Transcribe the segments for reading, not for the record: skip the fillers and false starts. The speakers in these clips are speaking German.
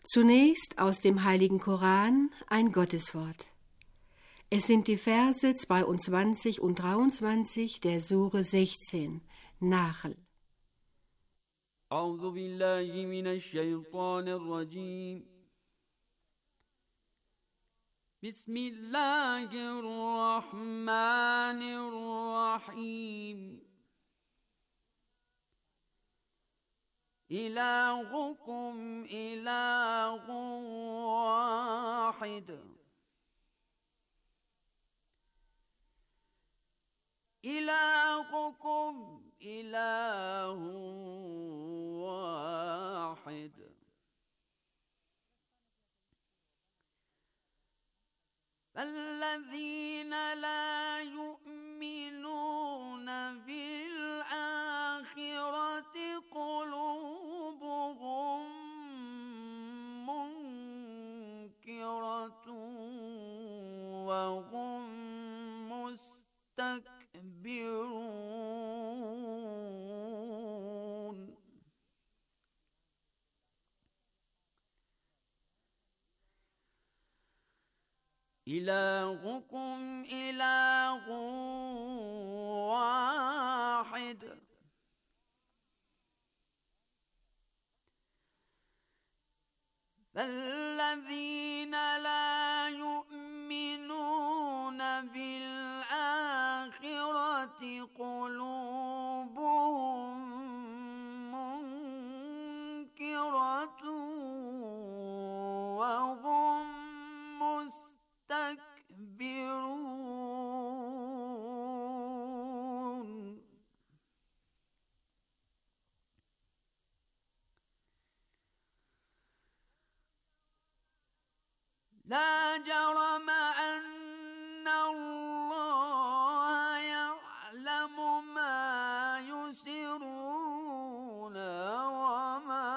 Zunächst aus dem Heiligen Koran ein Gotteswort. Es sind die Verse 22 und 23 der Sure 16, Nahl. أعوذ بالله من الشيطان الرجيم بسم الله الرحمن الرحيم إلهكم إله واحد إلهكم إله واحد فالذين لا يؤمنون بالآخرة قلوبهم منكرة وهم مستكبرون إلهكم إله واحد فالذين لا يؤمنون بالآخرة قلوبهم منكرة وهم مستكبرون لا جرم أن الله يعلم ما يسرون وما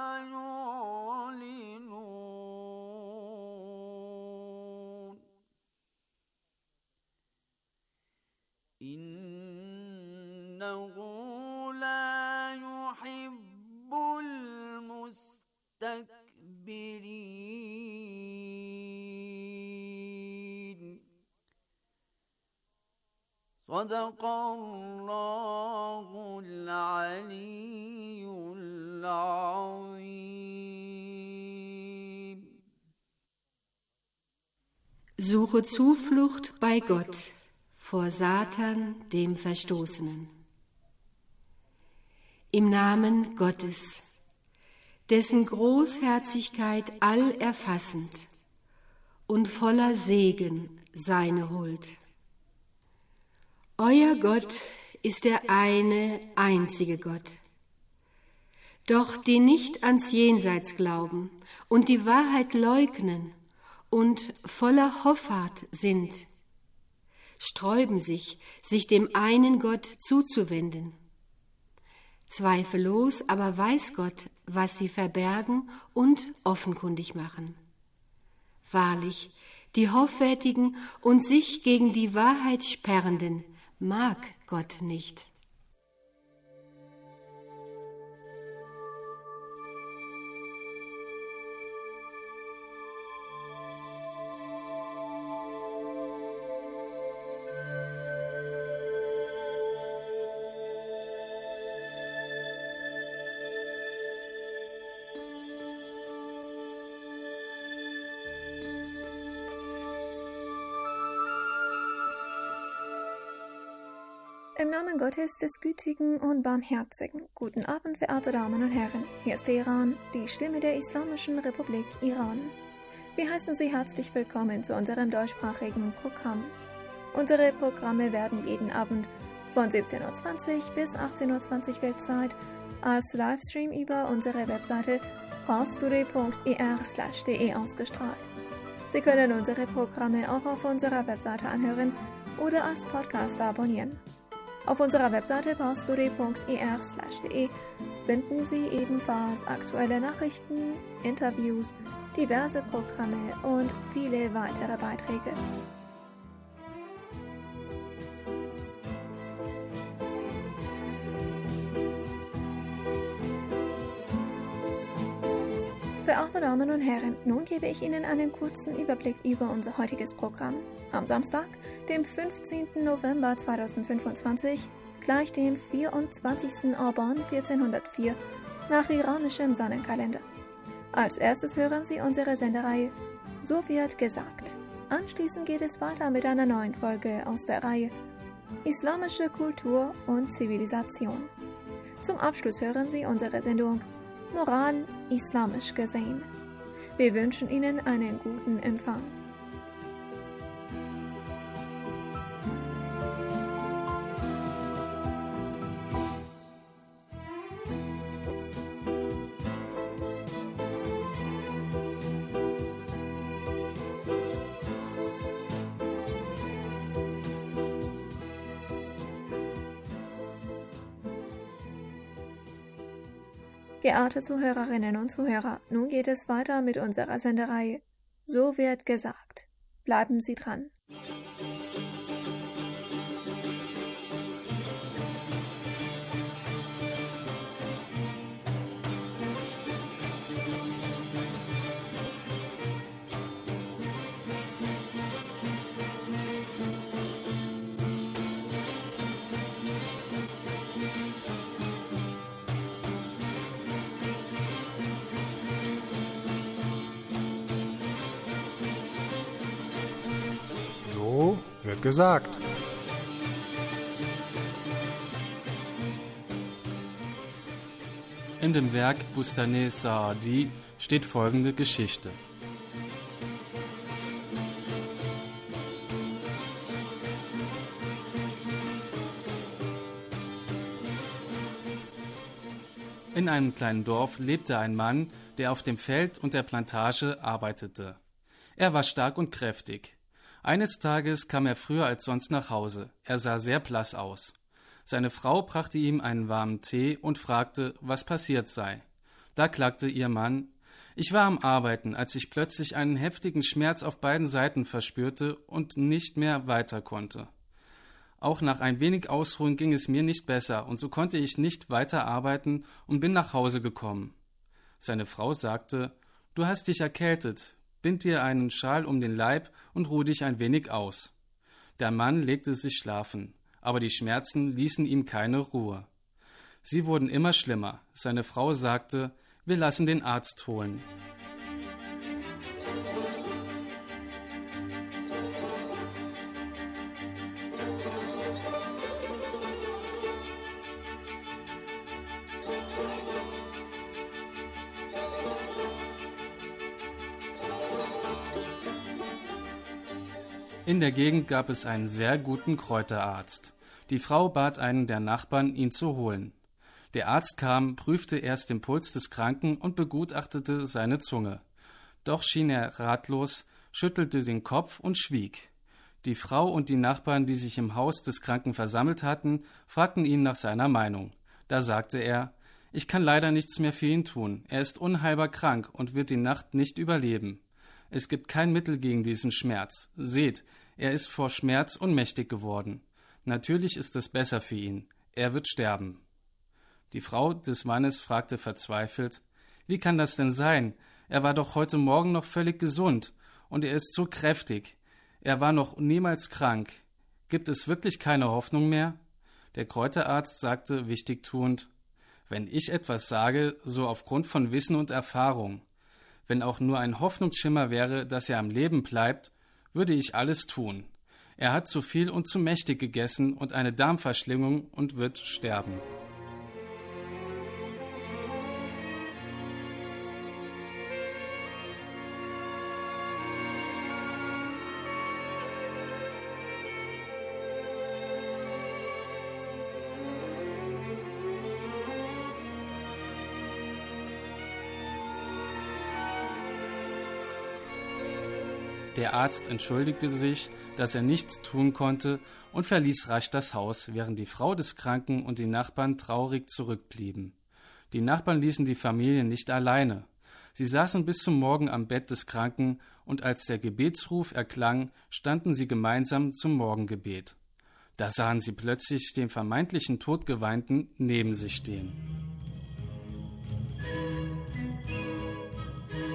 يعلنون إنه لا يحب المستكبرين صدق الله العلي العظيم. Suche Zuflucht bei Gott vor Satan, dem Verstoßenen. Im Namen Gottes, dessen Großherzigkeit allerfassend und voller Segen seine Huld. Euer Gott ist der eine, einzige Gott. Doch die nicht ans Jenseits glauben und die Wahrheit leugnen und voller Hoffart sind, sträuben sich dem einen Gott zuzuwenden. Zweifellos aber weiß Gott, was sie verbergen und offenkundig machen. Wahrlich, die Hoffärtigen und sich gegen die Wahrheit sperrenden mag Gott nicht. Im Namen Gottes, des Gütigen und Barmherzigen. Guten Abend, verehrte Damen und Herren. Hier ist der Iran, die Stimme der Islamischen Republik Iran. Wir heißen Sie herzlich willkommen zu unserem deutschsprachigen Programm. Unsere Programme werden jeden Abend von 17:20 Uhr bis 18:20 Uhr Weltzeit als Livestream über unsere Webseite parstoday.ir/de ausgestrahlt. Sie können unsere Programme auch auf unserer Webseite anhören oder als Podcast abonnieren. Auf unserer Webseite parstoday.ir/de finden Sie ebenfalls aktuelle Nachrichten, Interviews, diverse Programme und viele weitere Beiträge. Verehrte Damen und Herren, nun gebe ich Ihnen einen kurzen Überblick über unser heutiges Programm. Am Samstag, dem 15. November 2025, gleich dem 24. Orban 1404 nach iranischem Sonnenkalender. Als erstes hören Sie unsere Sendereihe So wird gesagt. Anschließend geht es weiter mit einer neuen Folge aus der Reihe Islamische Kultur und Zivilisation. Zum Abschluss hören Sie unsere Sendung Moral islamisch gesehen. Wir wünschen Ihnen einen guten Empfang. Geehrte Zuhörerinnen und Zuhörer, nun geht es weiter mit unserer Sendereihe So wird gesagt. Bleiben Sie dran. Wird gesagt. In dem Werk Bustane Saadi steht folgende Geschichte. In einem kleinen Dorf lebte ein Mann, der auf dem Feld und der Plantage arbeitete. Er war stark und kräftig. Eines Tages kam er früher als sonst nach Hause. Er sah sehr blass aus. Seine Frau brachte ihm einen warmen Tee und fragte, was passiert sei. Da klagte ihr Mann: Ich war am Arbeiten, als ich plötzlich einen heftigen Schmerz auf beiden Seiten verspürte und nicht mehr weiter konnte. Auch nach ein wenig Ausruhen ging es mir nicht besser, und so konnte ich nicht weiter arbeiten und bin nach Hause gekommen. Seine Frau sagte: Du hast dich erkältet. Bind dir einen Schal um den Leib und ruh dich ein wenig aus. Der Mann legte sich schlafen, aber die Schmerzen ließen ihm keine Ruhe. Sie wurden immer schlimmer. Seine Frau sagte: Wir lassen den Arzt holen. In der Gegend gab es einen sehr guten Kräuterarzt. Die Frau bat einen der Nachbarn, ihn zu holen. Der Arzt kam, prüfte erst den Puls des Kranken und begutachtete seine Zunge. Doch schien er ratlos, schüttelte den Kopf und schwieg. Die Frau und die Nachbarn, die sich im Haus des Kranken versammelt hatten, fragten ihn nach seiner Meinung. Da sagte er: Ich kann leider nichts mehr für ihn tun. Er ist unheilbar krank und wird die Nacht nicht überleben. Es gibt kein Mittel gegen diesen Schmerz. Seht, er ist vor Schmerz ohnmächtig geworden. Natürlich ist es besser für ihn. Er wird sterben. Die Frau des Mannes fragte verzweifelt: Wie kann das denn sein? Er war doch heute Morgen noch völlig gesund und er ist so kräftig. Er war noch niemals krank. Gibt es wirklich keine Hoffnung mehr? Der Kräuterarzt sagte wichtigtuend: Wenn ich etwas sage, so aufgrund von Wissen und Erfahrung. Wenn auch nur ein Hoffnungsschimmer wäre, dass er am Leben bleibt, würde ich alles tun. Er hat zu viel und zu mächtig gegessen und eine Darmverschlingung und wird sterben. Der Arzt entschuldigte sich, dass er nichts tun konnte und verließ rasch das Haus, während die Frau des Kranken und die Nachbarn traurig zurückblieben. Die Nachbarn ließen die Familie nicht alleine. Sie saßen bis zum Morgen am Bett des Kranken und als der Gebetsruf erklang, standen sie gemeinsam zum Morgengebet. Da sahen sie plötzlich den vermeintlichen Todgeweihten neben sich stehen.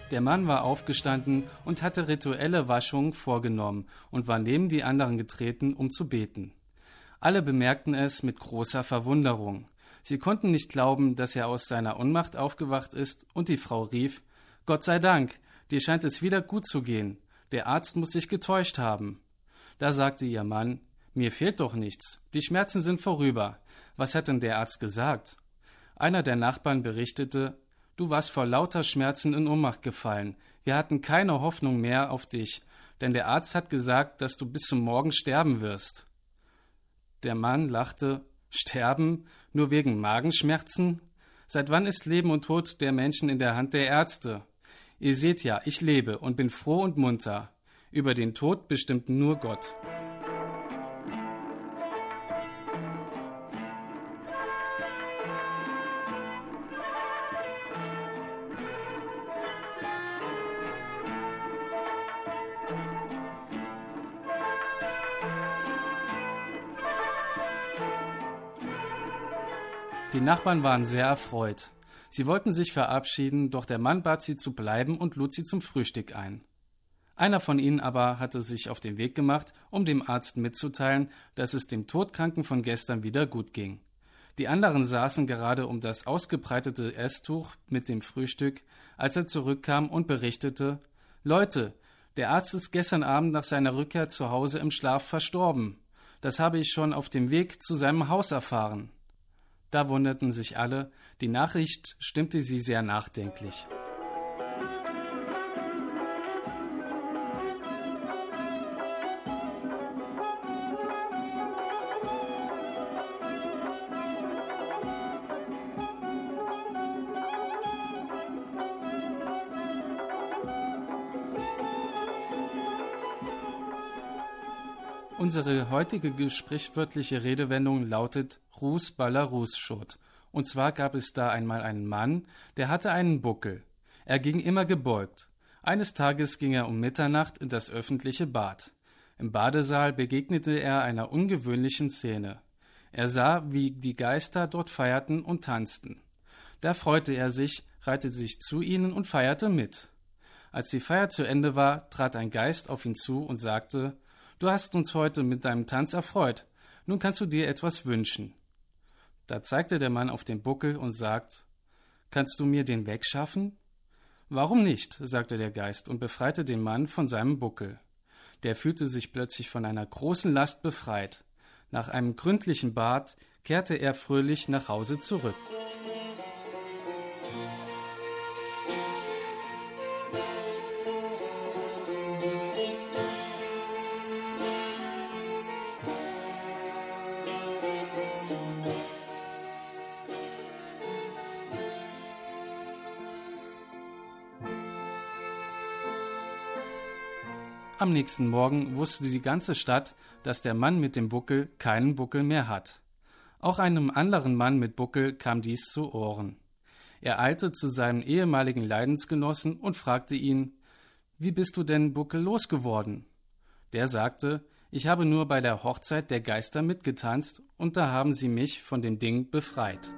Der Mann war aufgestanden und hatte rituelle Waschungen vorgenommen und war neben die anderen getreten, um zu beten. Alle bemerkten es mit großer Verwunderung. Sie konnten nicht glauben, dass er aus seiner Ohnmacht aufgewacht ist, und die Frau rief: »Gott sei Dank, dir scheint es wieder gut zu gehen. Der Arzt muss sich getäuscht haben.« Da sagte ihr Mann: »Mir fehlt doch nichts. Die Schmerzen sind vorüber. Was hat denn der Arzt gesagt?« Einer der Nachbarn berichtete: »Du warst vor lauter Schmerzen in Ohnmacht gefallen. Wir hatten keine Hoffnung mehr auf dich, denn der Arzt hat gesagt, dass du bis zum Morgen sterben wirst.« Der Mann lachte: »Sterben? Nur wegen Magenschmerzen? Seit wann ist Leben und Tod der Menschen in der Hand der Ärzte? Ihr seht ja, ich lebe und bin froh und munter. Über den Tod bestimmt nur Gott.« Die Nachbarn waren sehr erfreut. Sie wollten sich verabschieden, doch der Mann bat sie zu bleiben und lud sie zum Frühstück ein. Einer von ihnen aber hatte sich auf den Weg gemacht, um dem Arzt mitzuteilen, dass es dem Todkranken von gestern wieder gut ging. Die anderen saßen gerade um das ausgebreitete Esstuch mit dem Frühstück, als er zurückkam und berichtete: »Leute, der Arzt ist gestern Abend nach seiner Rückkehr zu Hause im Schlaf verstorben. Das habe ich schon auf dem Weg zu seinem Haus erfahren.« Da wunderten sich alle, die Nachricht stimmte sie sehr nachdenklich. Unsere heutige sprichwörtliche Redewendung lautet Rus bala Rus schot. Und zwar gab es da einmal einen Mann, der hatte einen Buckel. Er ging immer gebeugt. Eines Tages ging er um Mitternacht in das öffentliche Bad. Im Badesaal begegnete er einer ungewöhnlichen Szene. Er sah, wie die Geister dort feierten und tanzten. Da freute er sich, reihte sich zu ihnen und feierte mit. Als die Feier zu Ende war, trat ein Geist auf ihn zu und sagte: »Du hast uns heute mit deinem Tanz erfreut. Nun kannst du dir etwas wünschen.« Da zeigte der Mann auf den Buckel und sagt: »Kannst du mir den wegschaffen?« »Warum nicht?«, sagte der Geist und befreite den Mann von seinem Buckel. Der fühlte sich plötzlich von einer großen Last befreit. Nach einem gründlichen Bad kehrte er fröhlich nach Hause zurück. Am nächsten Morgen wusste die ganze Stadt, dass der Mann mit dem Buckel keinen Buckel mehr hat. Auch einem anderen Mann mit Buckel kam dies zu Ohren. Er eilte zu seinem ehemaligen Leidensgenossen und fragte ihn: »Wie bist du denn buckellos geworden?« Der sagte: »Ich habe nur bei der Hochzeit der Geister mitgetanzt und da haben sie mich von dem Ding befreit.«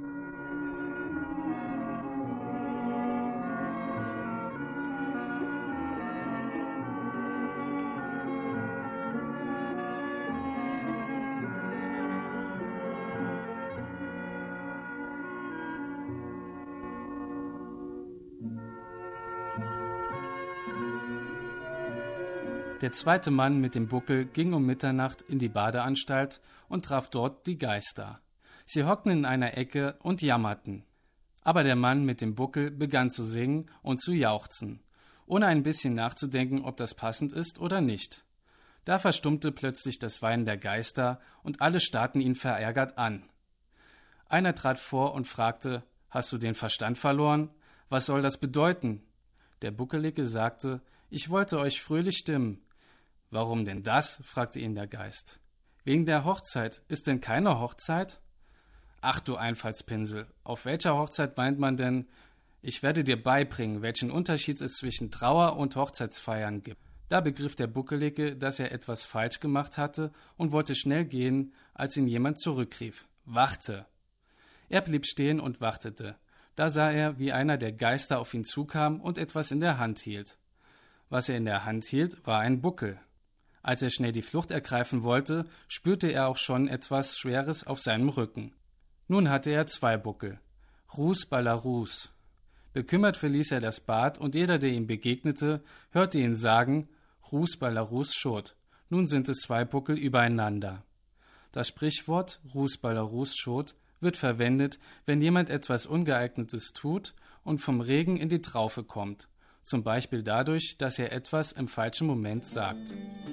Der zweite Mann mit dem Buckel ging um Mitternacht in die Badeanstalt und traf dort die Geister. Sie hockten in einer Ecke und jammerten. Aber der Mann mit dem Buckel begann zu singen und zu jauchzen, ohne ein bisschen nachzudenken, ob das passend ist oder nicht. Da verstummte plötzlich das Weinen der Geister und alle starrten ihn verärgert an. Einer trat vor und fragte: »Hast du den Verstand verloren? Was soll das bedeuten?« Der Buckelige sagte: »Ich wollte euch fröhlich stimmen.« »Warum denn das?« fragte ihn der Geist. »Wegen der Hochzeit. Ist denn keine Hochzeit?« »Ach du Einfallspinsel, auf welcher Hochzeit weint man denn? Ich werde dir beibringen, welchen Unterschied es zwischen Trauer und Hochzeitsfeiern gibt.« Da begriff der Buckelige, dass er etwas falsch gemacht hatte und wollte schnell gehen, als ihn jemand zurückrief: »Warte!« Er blieb stehen und wartete. Da sah er, wie einer der Geister auf ihn zukam und etwas in der Hand hielt. Was er in der Hand hielt, war ein Buckel. Als er schnell die Flucht ergreifen wollte, spürte er auch schon etwas Schweres auf seinem Rücken. Nun hatte er 2 Buckel. Rus Balarus. Bekümmert verließ er das Bad und jeder, der ihm begegnete, hörte ihn sagen, Rus Balarus Schot. Nun sind es 2 Buckel übereinander. Das Sprichwort Rus Balarus Schot wird verwendet, wenn jemand etwas Ungeeignetes tut und vom Regen in die Traufe kommt, zum Beispiel dadurch, dass er etwas im falschen Moment sagt.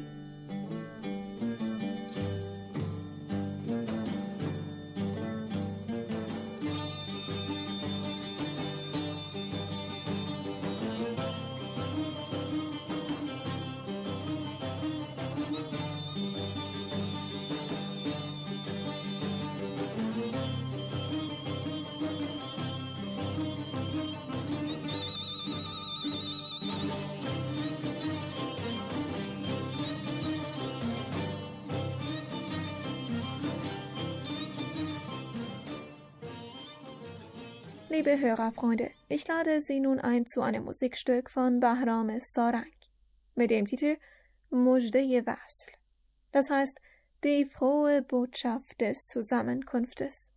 Liebe Hörerfreunde, ich lade Sie nun ein zu einem Musikstück von Bahram Sarang mit dem Titel Mujde-i Wasl. Das heißt, die frohe Botschaft des Zusammenkunftes.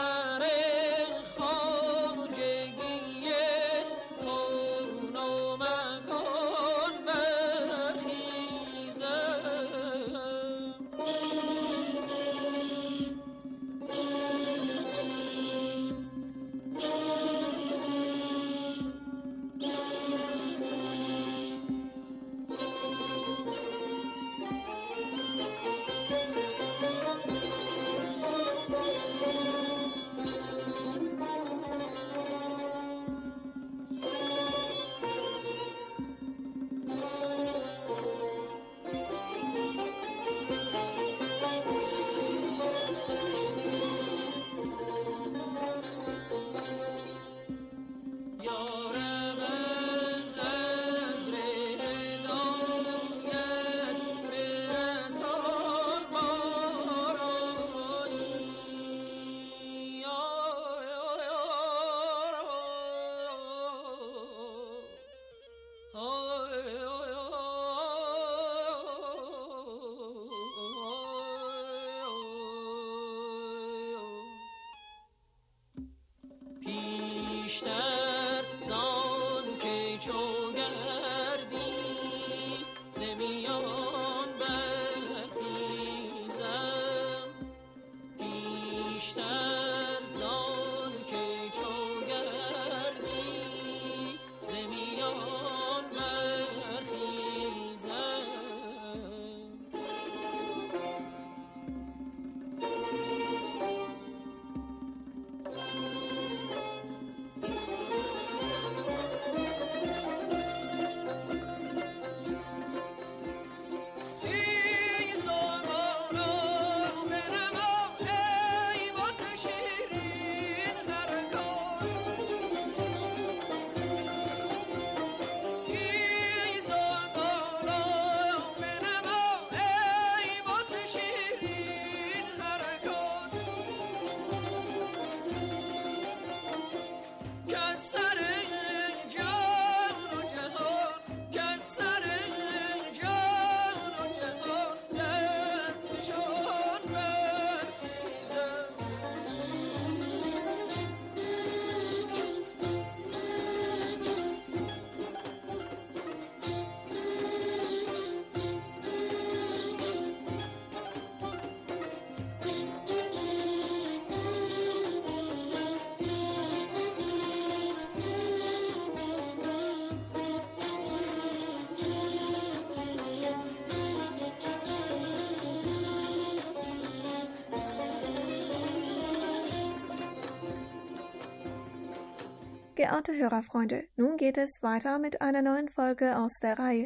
Geehrte Hörerfreunde, nun geht es weiter mit einer neuen Folge aus der Reihe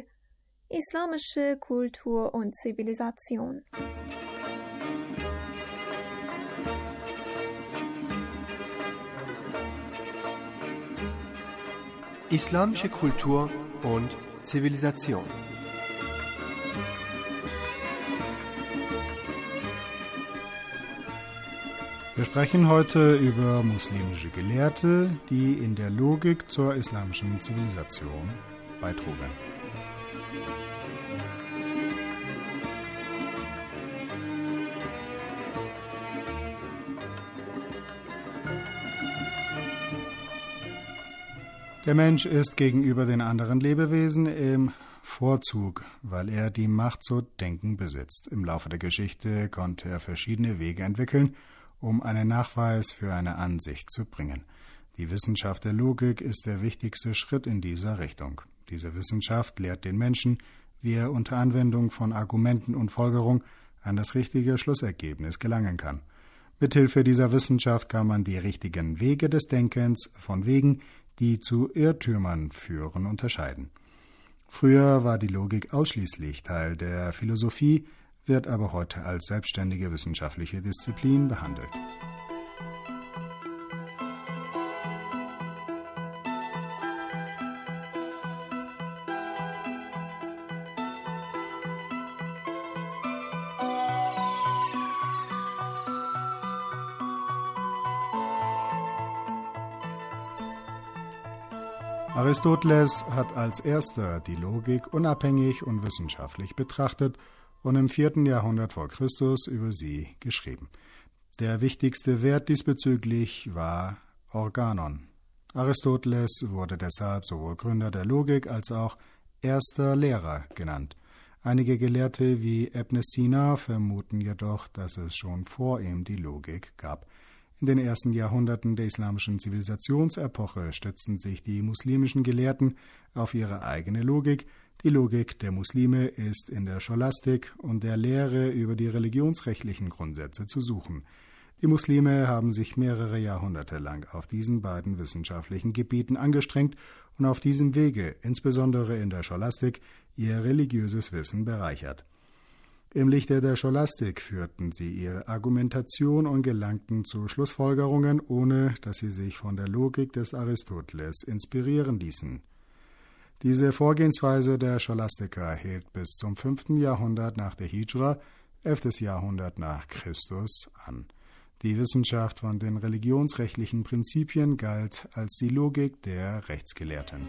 Islamische Kultur und Zivilisation. Islamische Kultur und Zivilisation. Wir sprechen heute über muslimische Gelehrte, die in der Logik zur islamischen Zivilisation beitrugen. Der Mensch ist gegenüber den anderen Lebewesen im Vorzug, weil er die Macht zu denken besitzt. Im Laufe der Geschichte konnte er verschiedene Wege entwickeln, um einen Nachweis für eine Ansicht zu bringen. Die Wissenschaft der Logik ist der wichtigste Schritt in dieser Richtung. Diese Wissenschaft lehrt den Menschen, wie er unter Anwendung von Argumenten und Folgerung an das richtige Schlussergebnis gelangen kann. Mithilfe dieser Wissenschaft kann man die richtigen Wege des Denkens von Wegen, die zu Irrtümern führen, unterscheiden. Früher war die Logik ausschließlich Teil der Philosophie, wird aber heute als selbstständige wissenschaftliche Disziplin behandelt. Aristoteles hat als erster die Logik unabhängig und wissenschaftlich betrachtet und im 4. Jahrhundert vor Christus über sie geschrieben. Der wichtigste Wert diesbezüglich war Organon. Aristoteles wurde deshalb sowohl Gründer der Logik als auch erster Lehrer genannt. Einige Gelehrte wie Ibn Sina vermuten jedoch, dass es schon vor ihm die Logik gab. In den ersten Jahrhunderten der islamischen Zivilisationsepoche stützten sich die muslimischen Gelehrten auf ihre eigene Logik. Die Logik der Muslime ist in der Scholastik und der Lehre über die religionsrechtlichen Grundsätze zu suchen. Die Muslime haben sich mehrere Jahrhunderte lang auf diesen beiden wissenschaftlichen Gebieten angestrengt und auf diesem Wege, insbesondere in der Scholastik, ihr religiöses Wissen bereichert. Im Lichte der Scholastik führten sie ihre Argumentation und gelangten zu Schlussfolgerungen, ohne dass sie sich von der Logik des Aristoteles inspirieren ließen. Diese Vorgehensweise der Scholastiker hielt bis zum 5. Jahrhundert nach der Hijra, 11. Jahrhundert nach Christus, an. Die Wissenschaft von den religionsrechtlichen Prinzipien galt als die Logik der Rechtsgelehrten.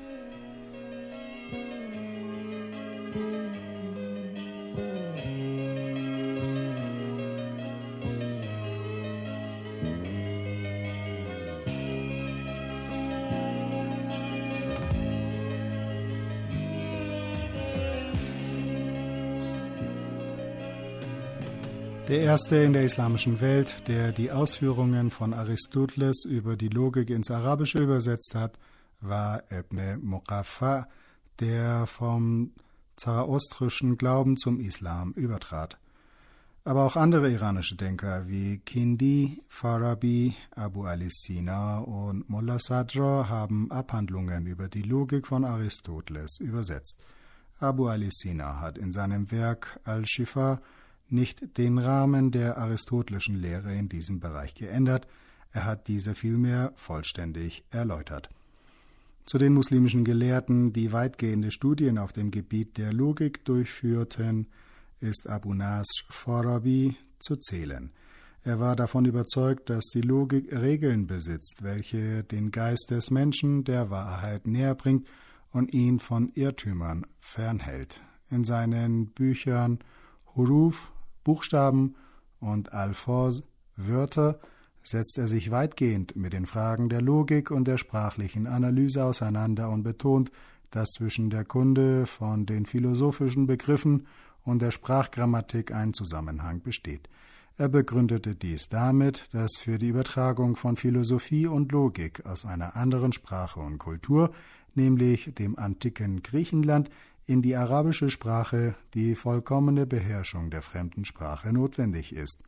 Der erste in der islamischen Welt, der die Ausführungen von Aristoteles über die Logik ins Arabische übersetzt hat, war Ibn Muqaffa, der vom zoroastrischen Glauben zum Islam übertrat. Aber auch andere iranische Denker wie Kindi, Farabi, Abu Ali Sina und Mullah Sadra haben Abhandlungen über die Logik von Aristoteles übersetzt. Abu Ali Sina hat in seinem Werk Al-Shifa nicht den Rahmen der aristotelischen Lehre in diesem Bereich geändert, er hat diese vielmehr vollständig erläutert. Zu den muslimischen Gelehrten, die weitgehende Studien auf dem Gebiet der Logik durchführten, ist Abu Nasr Farabi zu zählen. Er war davon überzeugt, dass die Logik Regeln besitzt, welche den Geist des Menschen der Wahrheit näherbringt und ihn von Irrtümern fernhält. In seinen Büchern Huruf, Buchstaben und Alfaz, Wörter, setzt er sich weitgehend mit den Fragen der Logik und der sprachlichen Analyse auseinander und betont, dass zwischen der Kunde von den philosophischen Begriffen und der Sprachgrammatik ein Zusammenhang besteht. Er begründete dies damit, dass für die Übertragung von Philosophie und Logik aus einer anderen Sprache und Kultur, nämlich dem antiken Griechenland, in die arabische Sprache die vollkommene Beherrschung der fremden Sprache notwendig ist.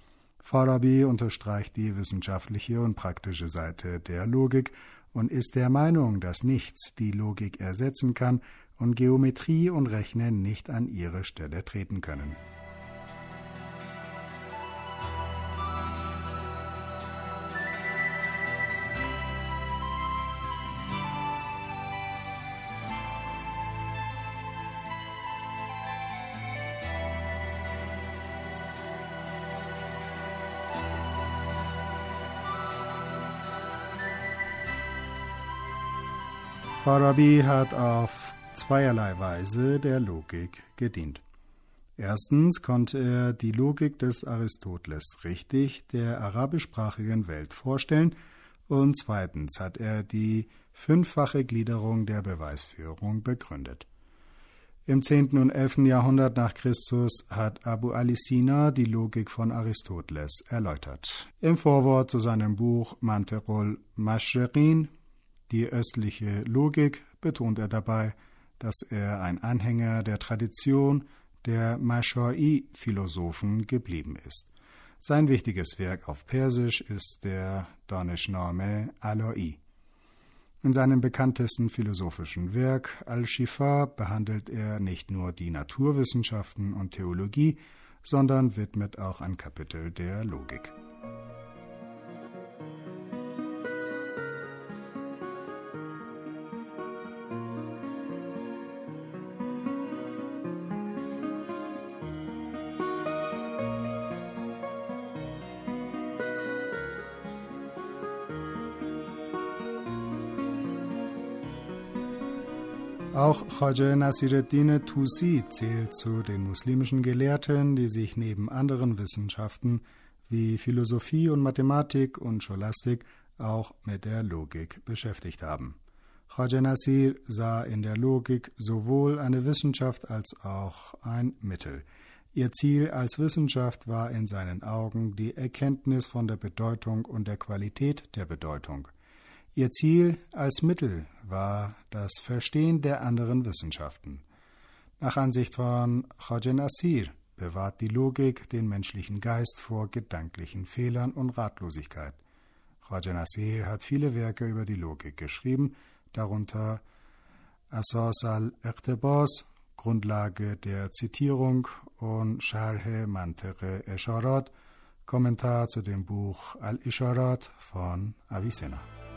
Farabi unterstreicht die wissenschaftliche und praktische Seite der Logik und ist der Meinung, dass nichts die Logik ersetzen kann und Geometrie und Rechnen nicht an ihre Stelle treten können. Farabi hat auf zweierlei Weise der Logik gedient. Erstens konnte er die Logik des Aristoteles richtig der arabischsprachigen Welt vorstellen und zweitens hat er die 5-fache Gliederung der Beweisführung begründet. Im 10. und 11. Jahrhundert nach Christus hat Abu Ali Sina die Logik von Aristoteles erläutert. Im Vorwort zu seinem Buch Mantiqul Mashriqin, die östliche Logik, betont er dabei, dass er ein Anhänger der Tradition der Mashai-Philosophen geblieben ist. Sein wichtiges Werk auf Persisch ist der Danishname Alai. In seinem bekanntesten philosophischen Werk Al-Shifa behandelt er nicht nur die Naturwissenschaften und Theologie, sondern widmet auch ein Kapitel der Logik. Auch Khwaja Nasiruddin Tusi zählt zu den muslimischen Gelehrten, die sich neben anderen Wissenschaften wie Philosophie und Mathematik und Scholastik auch mit der Logik beschäftigt haben. Khwaja Nasir sah in der Logik sowohl eine Wissenschaft als auch ein Mittel. Ihr Ziel als Wissenschaft war in seinen Augen die Erkenntnis von der Bedeutung und der Qualität der Bedeutung. Ihr Ziel als Mittel war das Verstehen der anderen Wissenschaften. Nach Ansicht von Khwaja Nasir bewahrt die Logik den menschlichen Geist vor gedanklichen Fehlern und Ratlosigkeit. Khwaja Nasir hat viele Werke über die Logik geschrieben, darunter Asas al-Iqtibas, Grundlage der Zitierung, und Sharh Mantiq Isharat, Kommentar zu dem Buch Al-Isharat von Avicenna.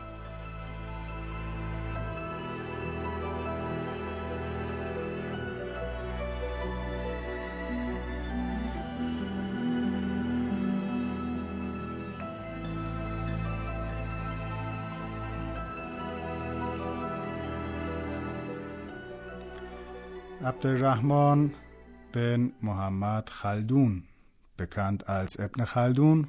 Abdelrahman bin Muhammad Khaldun, bekannt als Ibn Khaldun,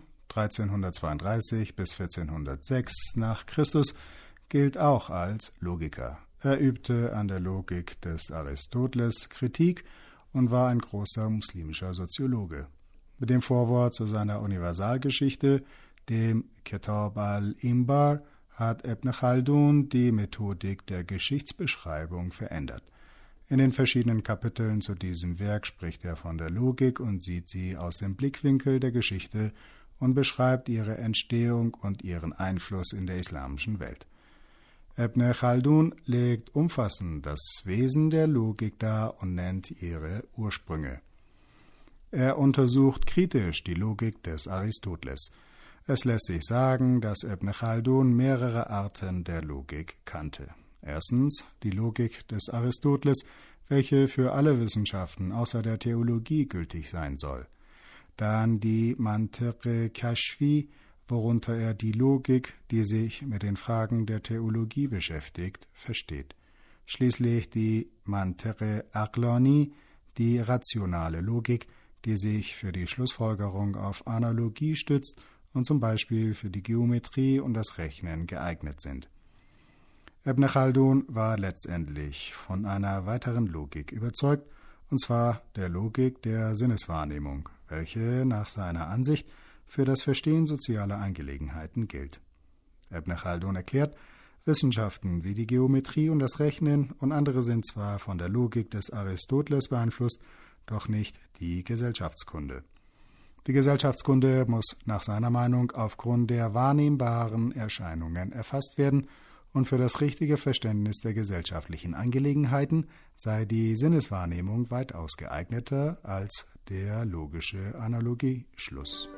1332 bis 1406 nach Christus, gilt auch als Logiker. Er übte an der Logik des Aristoteles Kritik und war ein großer muslimischer Soziologe. Mit dem Vorwort zu seiner Universalgeschichte, dem Kitab al-Imbar, hat Ibn Khaldun die Methodik der Geschichtsbeschreibung verändert. In den verschiedenen Kapiteln zu diesem Werk spricht er von der Logik und sieht sie aus dem Blickwinkel der Geschichte und beschreibt ihre Entstehung und ihren Einfluss in der islamischen Welt. Ibn Khaldun legt umfassend das Wesen der Logik dar und nennt ihre Ursprünge. Er untersucht kritisch die Logik des Aristoteles. Es lässt sich sagen, dass Ibn Khaldun mehrere Arten der Logik kannte. Erstens die Logik des Aristoteles, welche für alle Wissenschaften außer der Theologie gültig sein soll. Dann die Mantiq Kashfi, worunter er die Logik, die sich mit den Fragen der Theologie beschäftigt, versteht. Schließlich die Mantiq Aqlani, die rationale Logik, die sich für die Schlussfolgerung auf Analogie stützt und zum Beispiel für die Geometrie und das Rechnen geeignet sind. Ibn Khaldun war letztendlich von einer weiteren Logik überzeugt, und zwar der Logik der Sinneswahrnehmung, welche nach seiner Ansicht für das Verstehen sozialer Angelegenheiten gilt. Ibn Khaldun erklärt, Wissenschaften wie die Geometrie und das Rechnen und andere sind zwar von der Logik des Aristoteles beeinflusst, doch nicht die Gesellschaftskunde. Die Gesellschaftskunde muss nach seiner Meinung aufgrund der wahrnehmbaren Erscheinungen erfasst werden, und für das richtige Verständnis der gesellschaftlichen Angelegenheiten sei die Sinneswahrnehmung weitaus geeigneter als der logische Analogieschluss.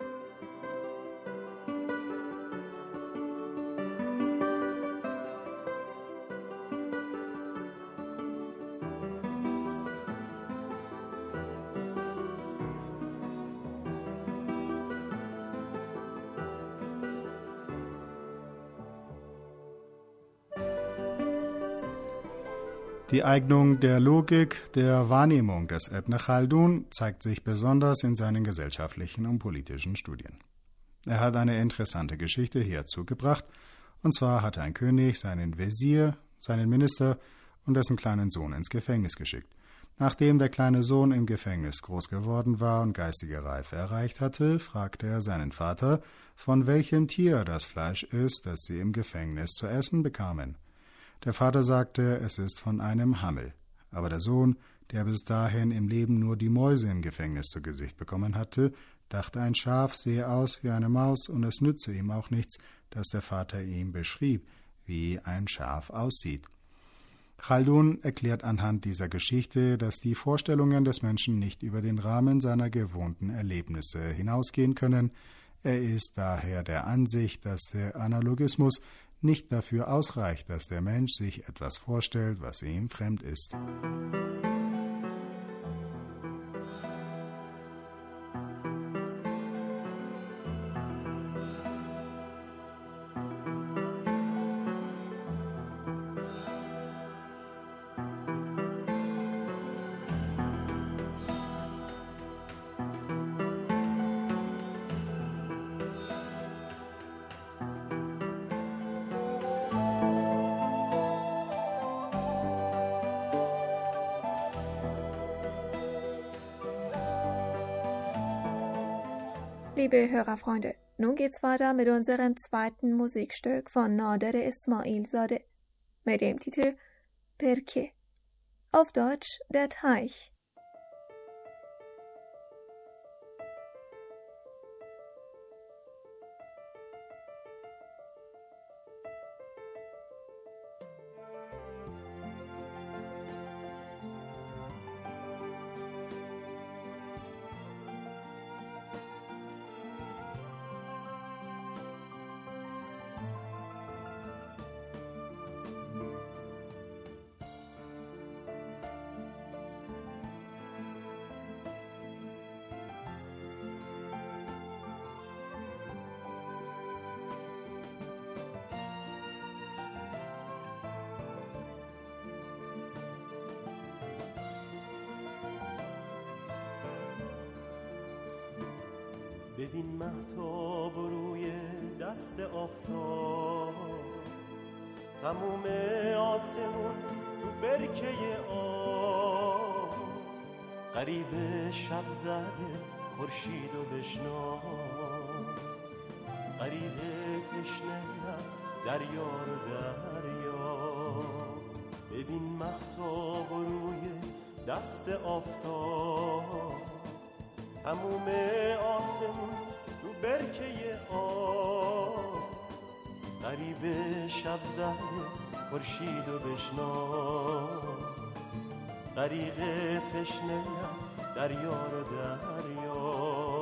Die Eignung der Logik der Wahrnehmung des Ibn Khaldun zeigt sich besonders in seinen gesellschaftlichen und politischen Studien. Er hat eine interessante Geschichte hierzu gebracht, und zwar hat ein König seinen Wesir, seinen Minister und dessen kleinen Sohn ins Gefängnis geschickt. Nachdem der kleine Sohn im Gefängnis groß geworden war und geistige Reife erreicht hatte, fragte er seinen Vater, von welchem Tier das Fleisch ist, das sie im Gefängnis zu essen bekamen. Der Vater sagte, es ist von einem Hammel. Aber der Sohn, der bis dahin im Leben nur die Mäuse im Gefängnis zu Gesicht bekommen hatte, dachte, ein Schaf sehe aus wie eine Maus und es nütze ihm auch nichts, dass der Vater ihm beschrieb, wie ein Schaf aussieht. Khaldun erklärt anhand dieser Geschichte, dass die Vorstellungen des Menschen nicht über den Rahmen seiner gewohnten Erlebnisse hinausgehen können. Er ist daher der Ansicht, dass der Analogismus nicht dafür ausreicht, dass der Mensch sich etwas vorstellt, was ihm fremd ist. Liebe Hörerfreunde, nun geht's weiter mit unserem zweiten Musikstück von Nader Ismailzadeh mit dem Titel Perke, auf Deutsch Der Teich. ببین مهتاب روی دست آفتاب، تموم آسمون تو برکه آب، غریب شب زده خورشید و بشناس، غریب تشنه دریا رو دریا. ببین مهتاب روی دست آفتاب، تموم آسمون تو برکه آب، غریب شب زده خورشید و بشناس، غریق تشنه دریا رو دریا.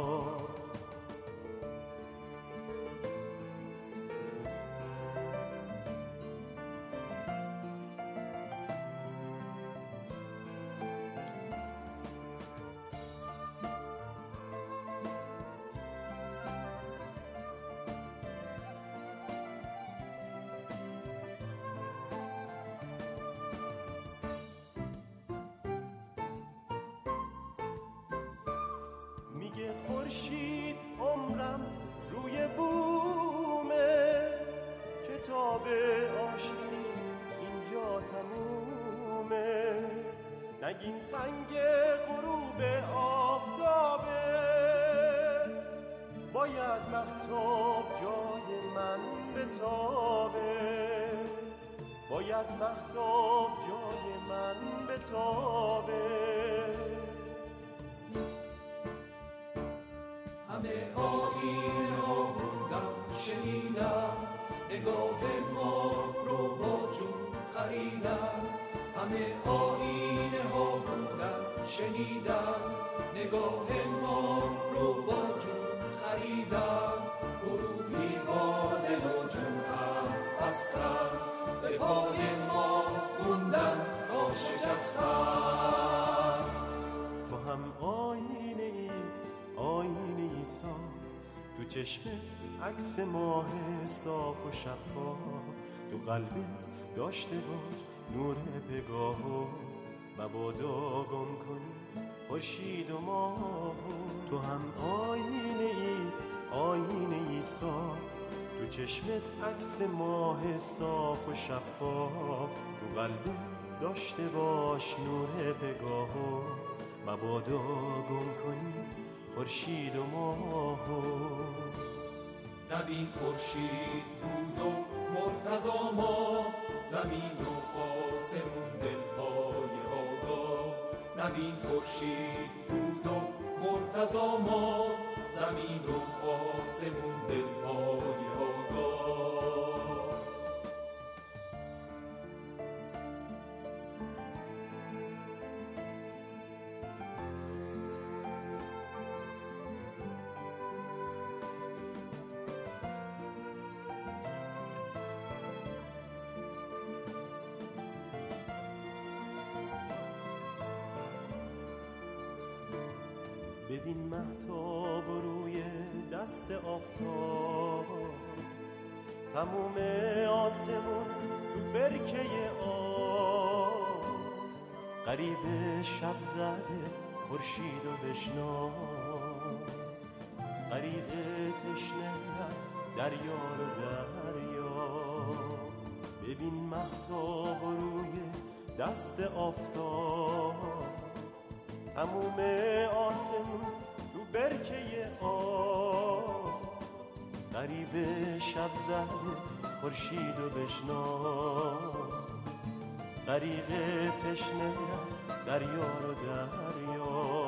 میگه خورشید عمرم روی بومه، کتاب عاشقی اینجا تمومه، نگین تنگ غروب آفتابه، باید مهتاب جای من بتابه، باید مهتاب جای من بتابه. همه آیین ها بودم شنیدم، نگاه ما رو با جون خریدم. همه آیین ها بودم شنیدم، نگاه ما رو با جون خریدم. گروهی با دل و جون هم هستن، به پای ما موندن تا شکستن. تو هم آینه ای، آینه ای صاف، تو چشمت عکس ماه صاف و شفاف، تو قلبت داشته باش نور پگاهو، مبادا گم کنی خورشید و ماه. تو هم آینه ای، آینه ای صاف، تو چشمت عکس ماه صاف و شفاف، تو قلبت داشته باش نور پگاهو، مبادا گم کنی خورشید و ماهو. نبین خورشید بود و مرتضی ما، زمین و آسمون دلهای آگاه. نبین خورشید بود و مرتضی ما، زمین و آسمون دلهای آگاه. ببین مهتاب روی دست آفتاب، تموم آسمون تو برکه آب، غریب شب زده خورشید و بشناس، غریق تشنه دریا رو دریا. ببین مهتاب روی دست آفتاب، تموم آسمون تو برکه آب، غریب شب زده خورشید و بشناس غریق تشنه دریا رو دریا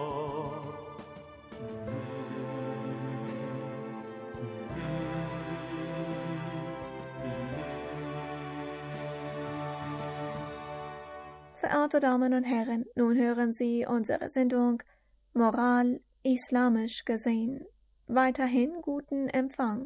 Verehrte Damen und Herren, nun hören Sie unsere Sendung Moral islamisch gesehen. Weiterhin guten Empfang.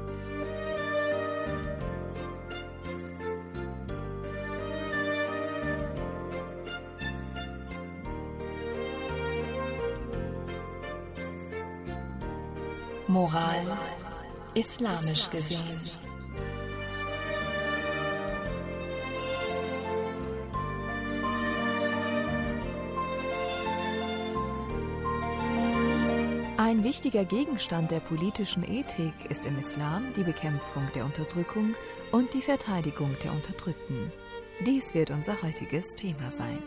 Moral islamisch gesehen. Ein wichtiger Gegenstand der politischen Ethik ist im Islam die Bekämpfung der Unterdrückung und die Verteidigung der Unterdrückten. Dies wird unser heutiges Thema sein.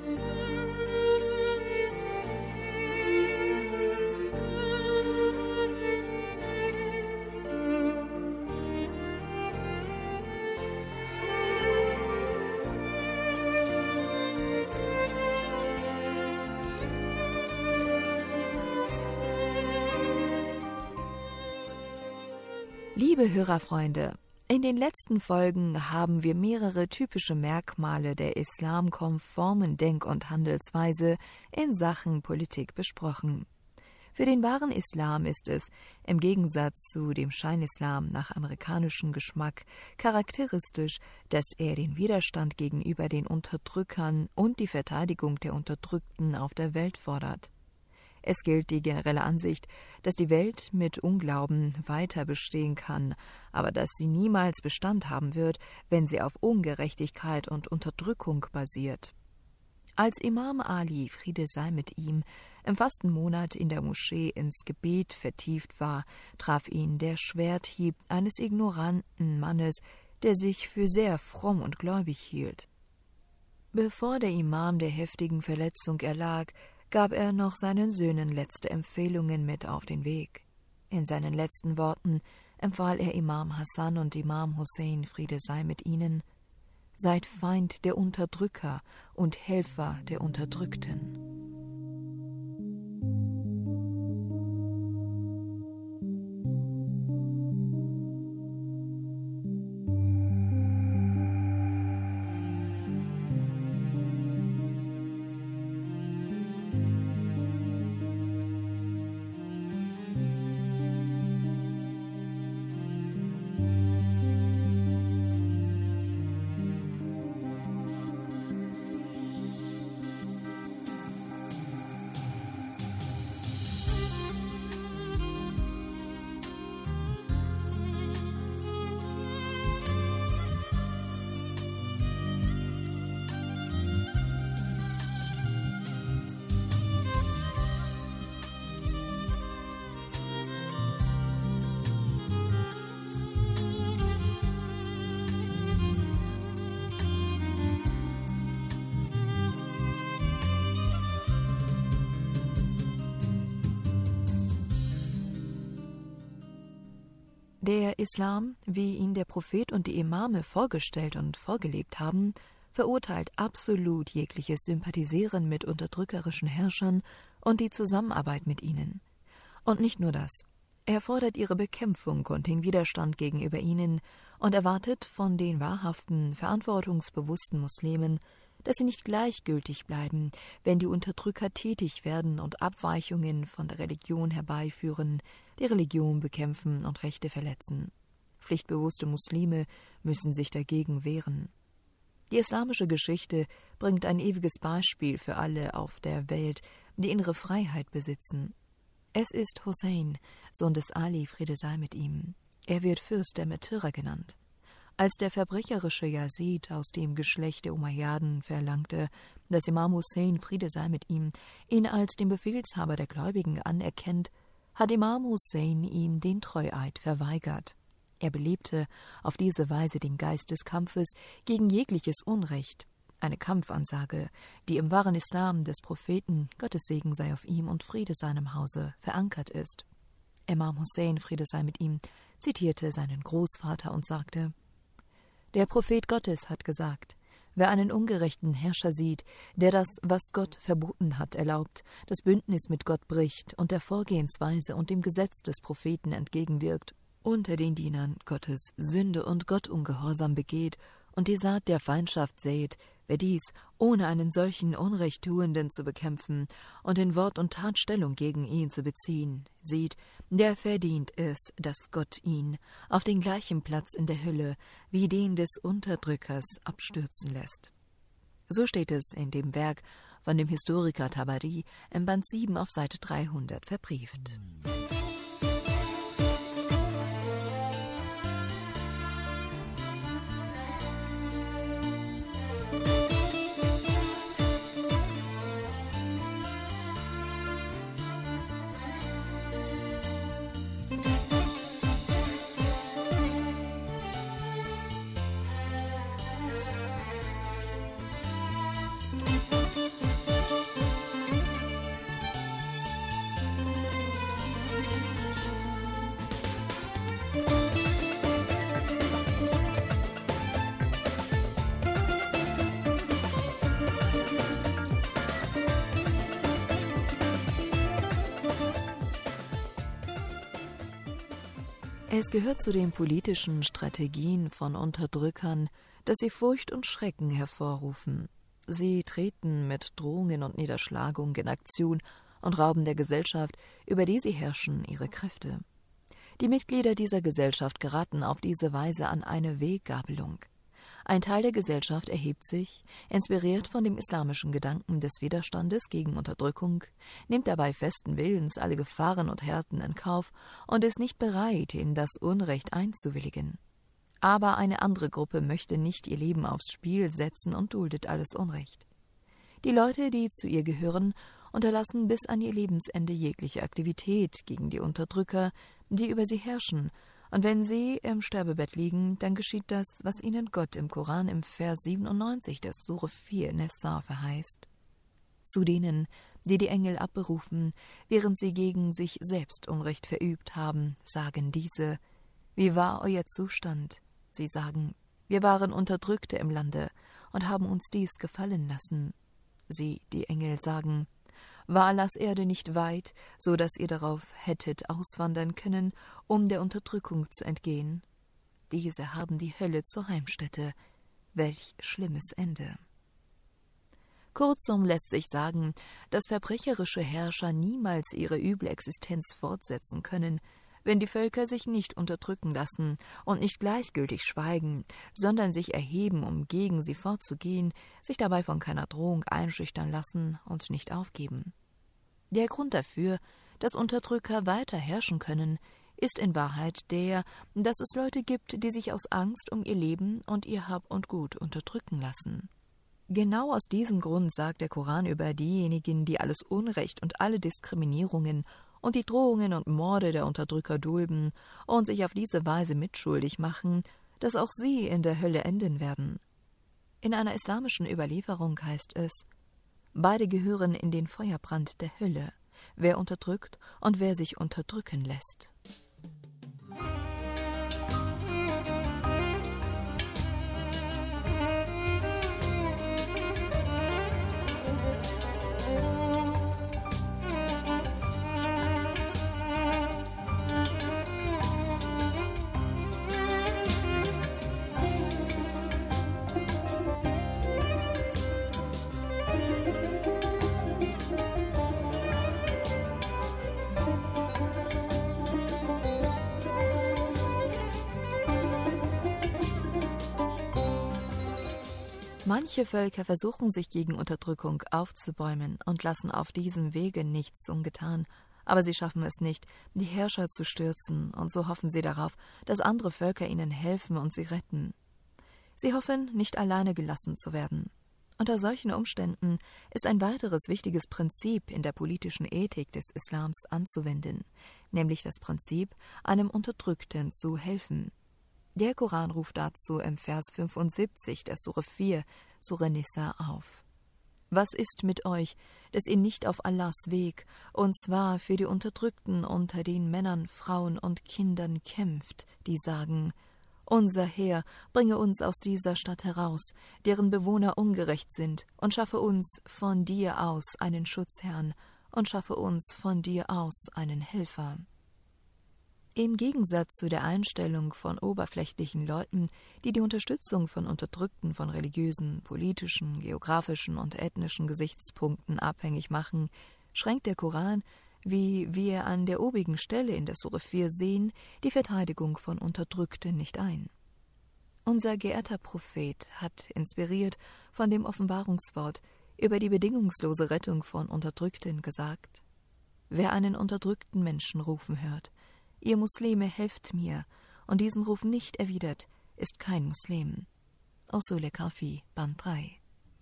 Liebe Hörerfreunde, in den letzten Folgen haben wir mehrere typische Merkmale der islamkonformen Denk- und Handelsweise in Sachen Politik besprochen. Für den wahren Islam ist es, im Gegensatz zu dem Scheinislam nach amerikanischem Geschmack, charakteristisch, dass er den Widerstand gegenüber den Unterdrückern und die Verteidigung der Unterdrückten auf der Welt fordert. Es gilt die generelle Ansicht, dass die Welt mit Unglauben weiter bestehen kann, aber dass sie niemals Bestand haben wird, wenn sie auf Ungerechtigkeit und Unterdrückung basiert. Als Imam Ali, Friede sei mit ihm, im Fastenmonat in der Moschee ins Gebet vertieft war, traf ihn der Schwerthieb eines ignoranten Mannes, der sich für sehr fromm und gläubig hielt. Bevor der Imam der heftigen Verletzung erlag, gab er noch seinen Söhnen letzte Empfehlungen mit auf den Weg. In seinen letzten Worten empfahl er Imam Hassan und Imam Hussein, Friede sei mit ihnen: Seid Feind der Unterdrücker und Helfer der Unterdrückten. Der Islam, wie ihn der Prophet und die Imame vorgestellt und vorgelebt haben, verurteilt absolut jegliches Sympathisieren mit unterdrückerischen Herrschern und die Zusammenarbeit mit ihnen. Und nicht nur das. Er fordert ihre Bekämpfung und den Widerstand gegenüber ihnen und erwartet von den wahrhaften, verantwortungsbewussten Muslimen, dass sie nicht gleichgültig bleiben, wenn die Unterdrücker tätig werden und Abweichungen von der Religion herbeiführen, die Religion bekämpfen und Rechte verletzen. Pflichtbewusste Muslime müssen sich dagegen wehren. Die islamische Geschichte bringt ein ewiges Beispiel für alle auf der Welt, die innere Freiheit besitzen. Es ist Hussein, Sohn des Ali, Friede sei mit ihm. Er wird Fürst der Märtyrer genannt. Als der verbrecherische Yazid aus dem Geschlecht der Umayyaden verlangte, dass Imam Hussein, Friede sei mit ihm, ihn als den Befehlshaber der Gläubigen anerkennt, hat Imam Hussein ihm den Treueid verweigert. Er belebte auf diese Weise den Geist des Kampfes gegen jegliches Unrecht, eine Kampfansage, die im wahren Islam des Propheten, Gottes Segen sei auf ihm und Friede seinem Hause, verankert ist. Imam Hussein, Friede sei mit ihm, zitierte seinen Großvater und sagte: Der Prophet Gottes hat gesagt, wer einen ungerechten Herrscher sieht, der das, was Gott verboten hat, erlaubt, das Bündnis mit Gott bricht und der Vorgehensweise und dem Gesetz des Propheten entgegenwirkt, unter den Dienern Gottes Sünde und Gottungehorsam begeht und die Saat der Feindschaft sät, wer dies, ohne einen solchen Unrechttuenden zu bekämpfen und in Wort und Tat Stellung gegen ihn zu beziehen, sieht, der verdient es, dass Gott ihn auf den gleichen Platz in der Hölle wie den des Unterdrückers abstürzen lässt. So steht es in dem Werk von dem Historiker Tabari im Band 7 auf Seite 300 verbrieft. Es gehört zu den politischen Strategien von Unterdrückern, dass sie Furcht und Schrecken hervorrufen. Sie treten mit Drohungen und Niederschlagung in Aktion und rauben der Gesellschaft, über die sie herrschen, ihre Kräfte. Die Mitglieder dieser Gesellschaft geraten auf diese Weise an eine Weggabelung. Ein Teil der Gesellschaft erhebt sich, inspiriert von dem islamischen Gedanken des Widerstandes gegen Unterdrückung, nimmt dabei festen Willens alle Gefahren und Härten in Kauf und ist nicht bereit, in das Unrecht einzuwilligen. Aber eine andere Gruppe möchte nicht ihr Leben aufs Spiel setzen und duldet alles Unrecht. Die Leute, die zu ihr gehören, unterlassen bis an ihr Lebensende jegliche Aktivität gegen die Unterdrücker, die über sie herrschen, und wenn sie im Sterbebett liegen, dann geschieht das, was ihnen Gott im Koran im Vers 97 der Sure 4 Nessa verheißt. Zu denen, die die Engel abberufen, während sie gegen sich selbst Unrecht verübt haben, sagen diese: Wie war euer Zustand? Sie sagen: Wir waren Unterdrückte im Lande und haben uns dies gefallen lassen. Sie, die Engel, sagen: War Allahs Erde nicht weit, so dass ihr darauf hättet auswandern können, um der Unterdrückung zu entgehen? Diese haben die Hölle zur Heimstätte. Welch schlimmes Ende! Kurzum lässt sich sagen, dass verbrecherische Herrscher niemals ihre üble Existenz fortsetzen können, wenn die Völker sich nicht unterdrücken lassen und nicht gleichgültig schweigen, sondern sich erheben, um gegen sie vorzugehen, sich dabei von keiner Drohung einschüchtern lassen und nicht aufgeben. Der Grund dafür, dass Unterdrücker weiter herrschen können, ist in Wahrheit der, dass es Leute gibt, die sich aus Angst um ihr Leben und ihr Hab und Gut unterdrücken lassen. Genau aus diesem Grund sagt der Koran über diejenigen, die alles Unrecht und alle Diskriminierungen und die Drohungen und Morde der Unterdrücker dulden und sich auf diese Weise mitschuldig machen, dass auch sie in der Hölle enden werden. In einer islamischen Überlieferung heißt es: Beide gehören in den Feuerbrand der Hölle, wer unterdrückt und wer sich unterdrücken lässt. Manche Völker versuchen sich gegen Unterdrückung aufzubäumen und lassen auf diesem Wege nichts ungetan, aber sie schaffen es nicht, die Herrscher zu stürzen, und so hoffen sie darauf, dass andere Völker ihnen helfen und sie retten. Sie hoffen, nicht alleine gelassen zu werden. Unter solchen Umständen ist ein weiteres wichtiges Prinzip in der politischen Ethik des Islams anzuwenden, nämlich das Prinzip, einem Unterdrückten zu helfen. Der Koran ruft dazu im Vers 75 der Sure 4, Sure Nisa, auf: Was ist mit euch, dass ihr nicht auf Allahs Weg, und zwar für die Unterdrückten unter den Männern, Frauen und Kindern kämpft, die sagen: Unser Herr, bringe uns aus dieser Stadt heraus, deren Bewohner ungerecht sind, und schaffe uns von dir aus einen Schutzherrn, und schaffe uns von dir aus einen Helfer. Im Gegensatz zu der Einstellung von oberflächlichen Leuten, die die Unterstützung von Unterdrückten von religiösen, politischen, geografischen und ethnischen Gesichtspunkten abhängig machen, schränkt der Koran, wie wir an der obigen Stelle in der Sure 4 sehen, die Verteidigung von Unterdrückten nicht ein. Unser geehrter Prophet hat, inspiriert von dem Offenbarungswort über die bedingungslose Rettung von Unterdrückten, gesagt: Wer einen unterdrückten Menschen rufen hört: Ihr Muslime, helft mir, und diesen Ruf nicht erwidert, ist kein Muslim. Usul Kafi, Band 3.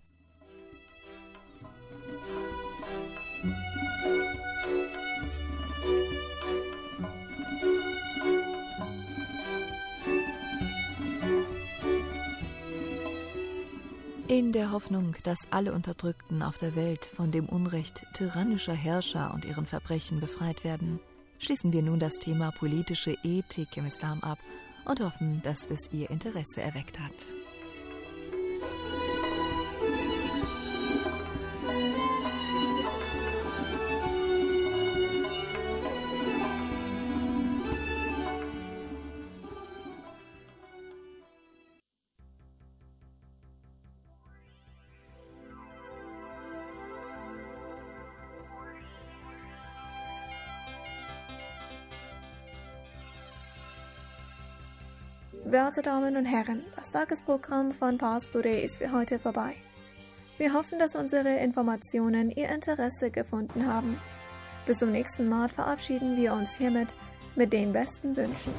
In der Hoffnung, dass alle Unterdrückten auf der Welt von dem Unrecht tyrannischer Herrscher und ihren Verbrechen befreit werden, schließen wir nun das Thema politische Ethik im Islam ab und hoffen, dass es Ihr Interesse erweckt hat. Werte Damen und Herren, das Tagesprogramm von Pars Today ist für heute vorbei. Wir hoffen, dass unsere Informationen Ihr Interesse gefunden haben. Bis zum nächsten Mal verabschieden wir uns hiermit mit den besten Wünschen.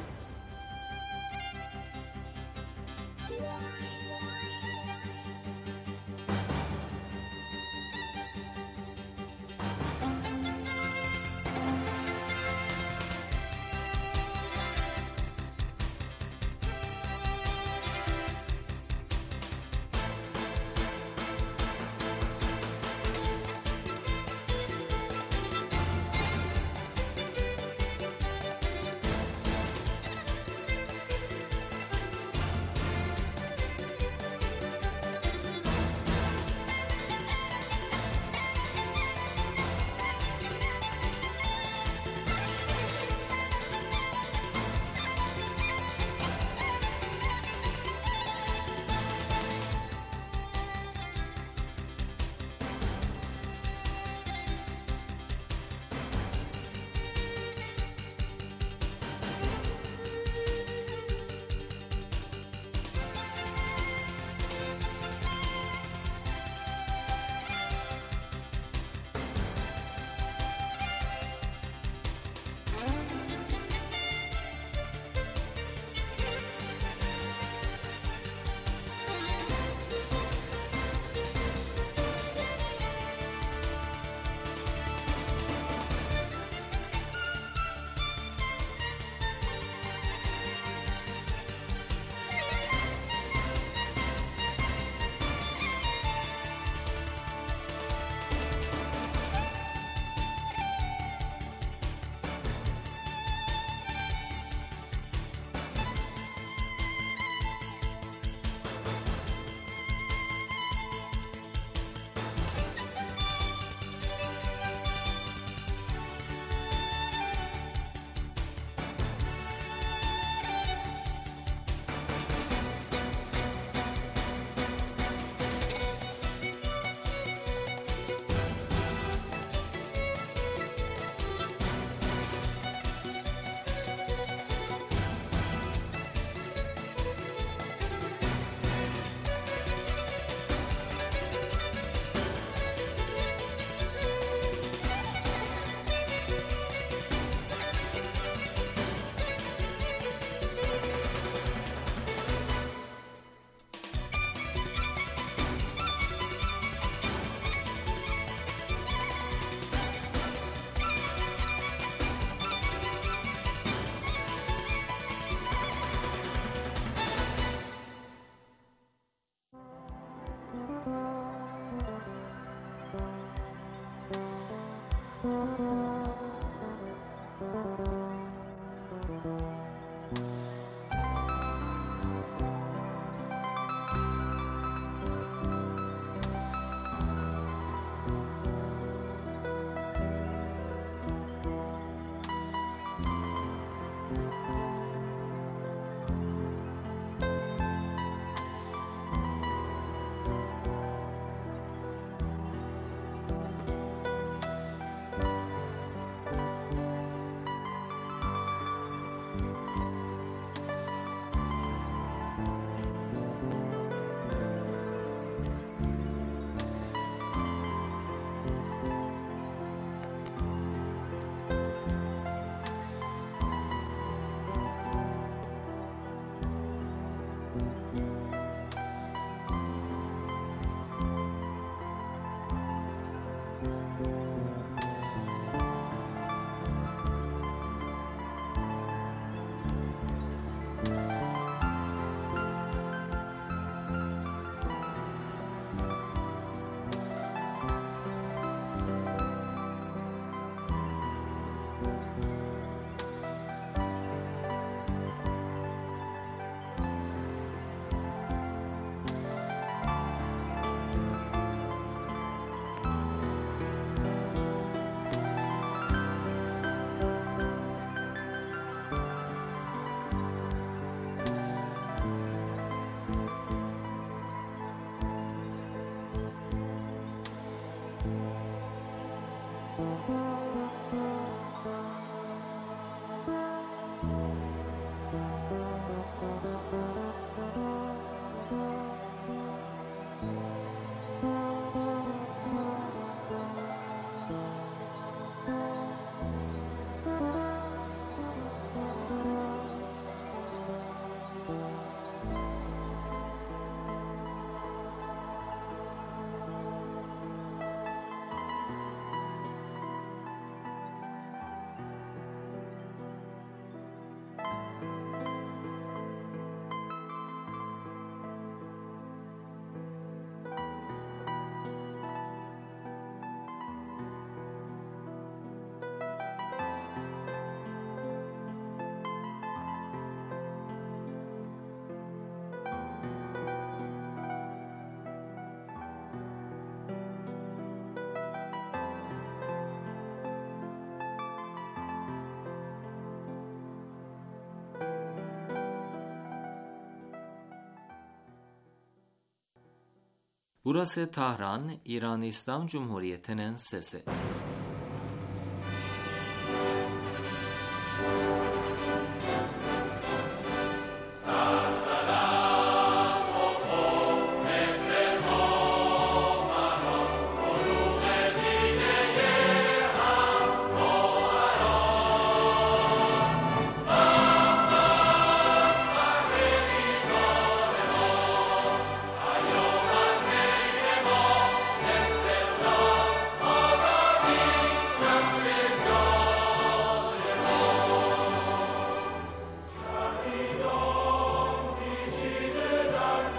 Burası Tahran, İran İslam Cumhuriyeti'nin sesi.